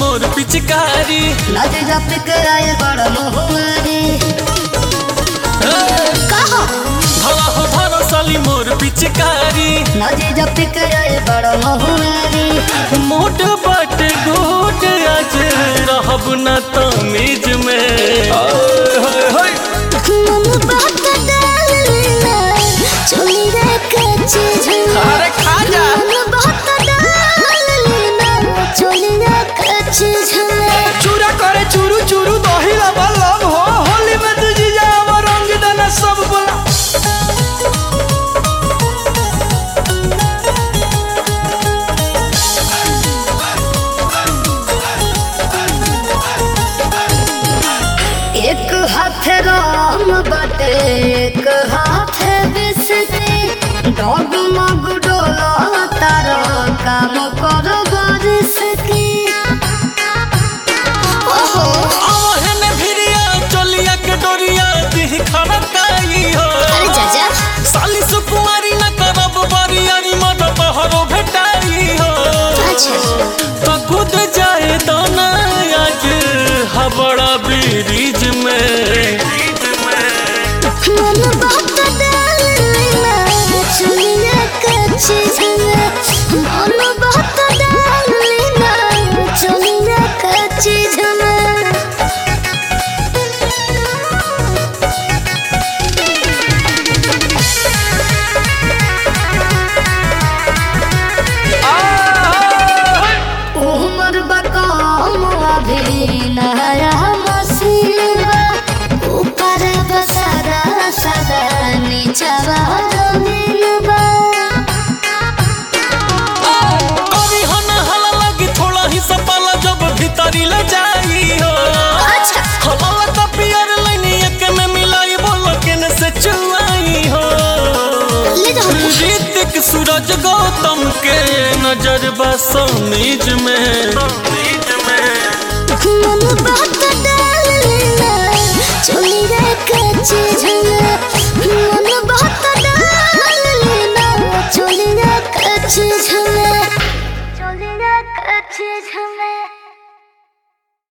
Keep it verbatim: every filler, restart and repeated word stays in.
मोर पिचकारी नदी जब पिकराए बड़ा मोहरी कहो भला हो भरो साली मोर पिचकारी नदी जब पिकराए बड़ा मोहरी मोट बाट गोट आज रहब न तमीज में हाय हाय मन बात डालना चोली रे कच्ची झूला अरे खा जा मन बात डालना चोली रे कच्ची झूला चूरा करे चूरू चूरू दही लब लब हो होली में तुझी जाव रंग देना सब बोला एक हाथ राम बाटे एक हाथ बिस्ती डॉग मग डोला तारा काम करो बारिश की ओहो आवहे ने भिरिया चलिया के डोरिया दिह खाना काई हो अरे चाचा साली सुकुमारी न करब बारियारी मद बहरो भेटाई हो अच्छा तो खुद जाए दाना आज हबड़ा ब्रिज में मन बात डालना चुनिया कच्ची झूला मन बात डालना चुनिया कच्ची झूला उमर बकाम अभी नया मसीहा ऊपर बसरा सदा नीचवा मिलबा कभी हन हला लगी थोड़ा ही सपाला जब भीतरी ले जाई हो अच्छा हला का पियर लाइनी एक में मिलाई बोलो केने से चुआई हो ले जाओ ऋतिक सूरज गौतम के नजर बस नीज में मन बात